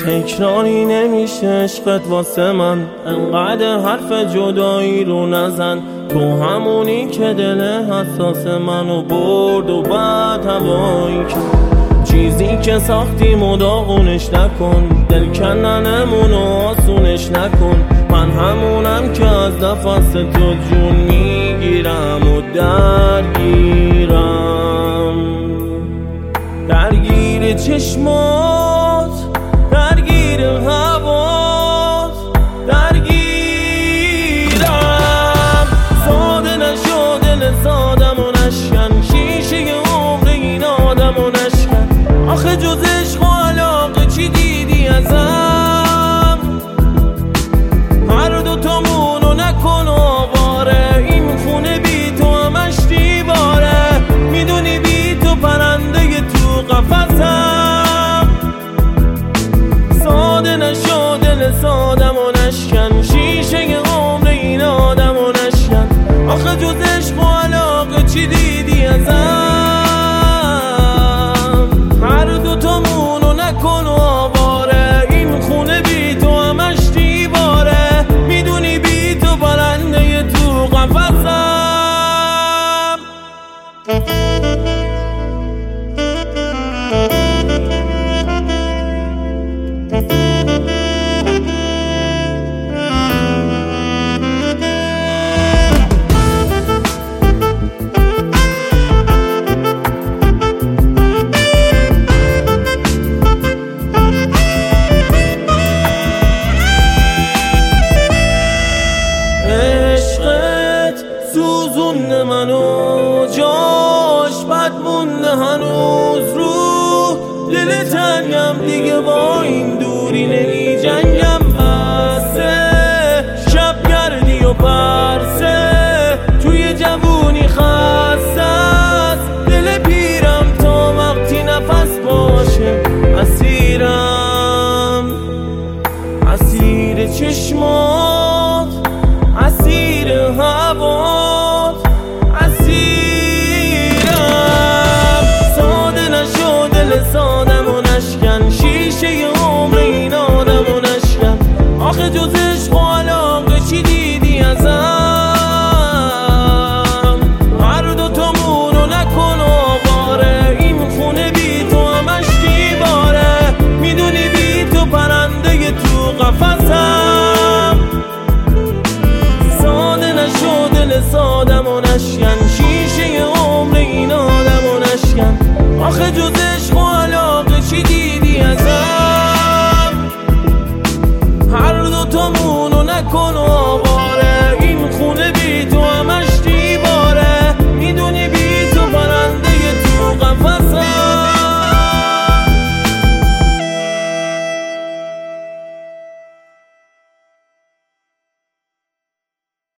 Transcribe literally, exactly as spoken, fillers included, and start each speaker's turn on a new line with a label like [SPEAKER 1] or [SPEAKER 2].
[SPEAKER 1] تکراری نمیشه عشقت واسه من، انقدر حرف جدایی رو نزن. تو همونی که دل حساس منو برد و بعد هوایی کرد. چیزی که ساختیم و داغونش نکن، دل کننمون و آسونش نکن. من همونم که از نفس تو جون میگیرم و درگیرم، درگیر چشمات، درگیر هوات، درگیرم. ساده نشو دل سادم و نشکن، شیشه عمر این آدم و نشکن. آخه جز عشق و علاقه چی دیدی ازم؟ هر دوتامونو نکن آواره، این خونه بی تو همش دیواره. میدونی بی تو پرنده تو قفسم. ساده نشو دل سادم و نشکن، شیشه عمر این آدم و نشکن. آخه جز عشق و علاقه چی دیدی ازم؟ هر دوتامونو نکن آواره، این خونه بی تو همش دیواره. میدونی بی تو پرنده تو قفسم. سوزونده منو، جاش بد مونده هنوز رو دل تنگم. دیگه با این دوری نمی جنگم، بسه شب گردی و پرسه. توی جوونی خسته است دل پیرم، تا وقتی نفس باشه اسیرم. اسیر چشمات، اسیر هوات، اسیرم. ساده نشو دل سادم و نشکن، شیشه عمر این آدم و نشکن. آخه جز عشق و علاقه چی دیدی ازم؟ هر دوتامونو نکن آواره، این خونه بی تو همش دیواره. میدونی بی تو پرنده تو قفسم. ساده نشو دل سادم و نشکن، شیشه عمر این آدم و نشکن. آخه جز عشق و علاقه چی دیدی ازم؟ هر دوتامونو نکن آواره.